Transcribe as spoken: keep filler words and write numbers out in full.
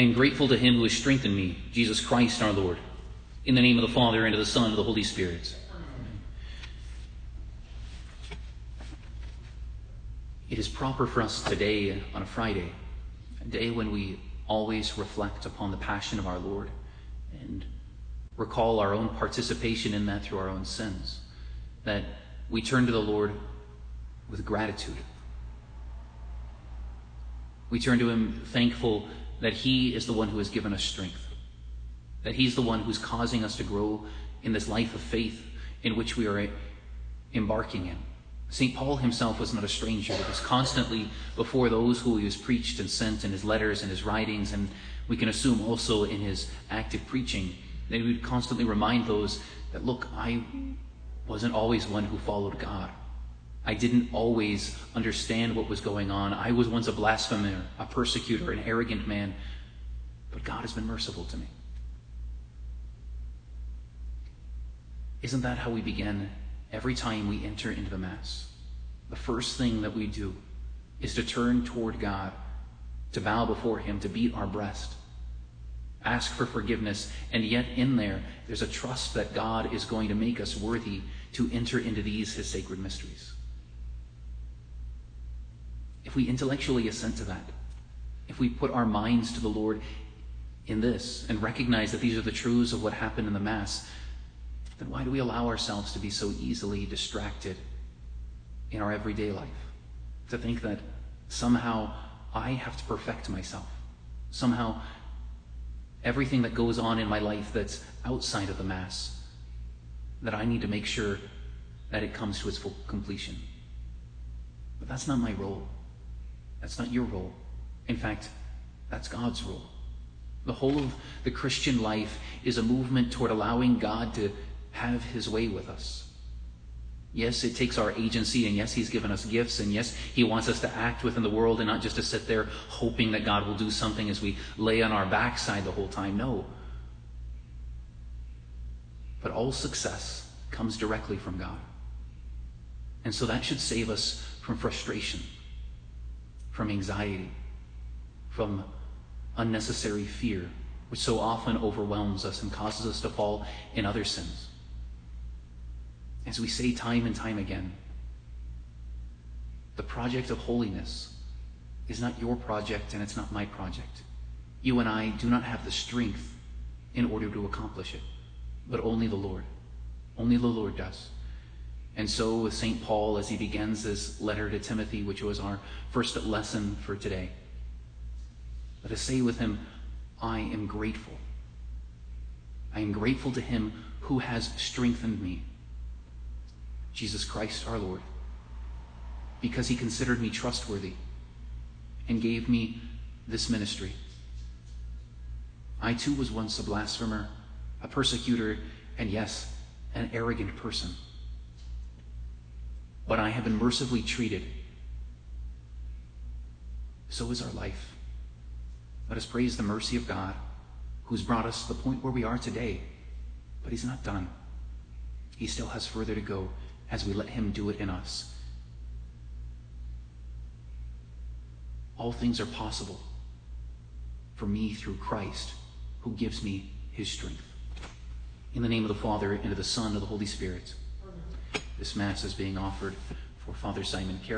I am grateful to him who has strengthened me, Jesus Christ our Lord. In the name of the Father, and of the Son, and of the Holy Spirit. It is proper for us today, on a Friday, a day when we always reflect upon the passion of our Lord and recall our own participation in that through our own sins, that we turn to the Lord with gratitude. We turn to him thankful that he is the one who has given us strength, that he's the one who's causing us to grow in this life of faith in which we are embarking in. Saint Paul himself was not a stranger. He was constantly before those who he was preached and sent in his letters and his writings, and we can assume also in his active preaching, that he would constantly remind those that, look, I wasn't always one who followed God. I didn't always understand what was going on. I was once a blasphemer, a persecutor, an arrogant man, but God has been merciful to me. Isn't that how we begin every time we enter into the Mass? The first thing that we do is to turn toward God, to bow before him, to beat our breast, ask for forgiveness, and yet in there, there's a trust that God is going to make us worthy to enter into these, his sacred mysteries. If we intellectually assent to that, if we put our minds to the Lord in this and recognize that these are the truths of what happened in the Mass, then why do we allow ourselves to be so easily distracted in our everyday life? To think that somehow I have to perfect myself. Somehow everything that goes on in my life that's outside of the Mass, that I need to make sure that it comes to its full completion. But that's not my role. That's not your role. In fact, that's God's role. The whole of the Christian life is a movement toward allowing God to have his way with us. Yes, it takes our agency, and yes, he's given us gifts, and yes, he wants us to act within the world and not just to sit there hoping that God will do something as we lay on our backside the whole time. No. But all success comes directly from God. And so that should save us from frustration, from anxiety, from unnecessary fear, which so often overwhelms us and causes us to fall in other sins. As we say time and time again, the project of holiness is not your project and it's not my project. You and I do not have the strength in order to accomplish it, but only the Lord. Only the Lord does. And so with Saint Paul, as he begins this letter to Timothy, which was our first lesson for today, let us say with him, I am grateful. I am grateful to him who has strengthened me, Jesus Christ our Lord, because he considered me trustworthy and gave me this ministry. I too was once a blasphemer, a persecutor, and yes, an arrogant person. But I have been mercifully treated. So is our life. Let us praise the mercy of God, who's brought us to the point where we are today. But he's not done. He still has further to go as we let him do it in us. All things are possible for me through Christ, who gives me his strength. In the name of the Father, and of the Son, and of the Holy Spirit. This Mass is being offered for Father Simon Carey.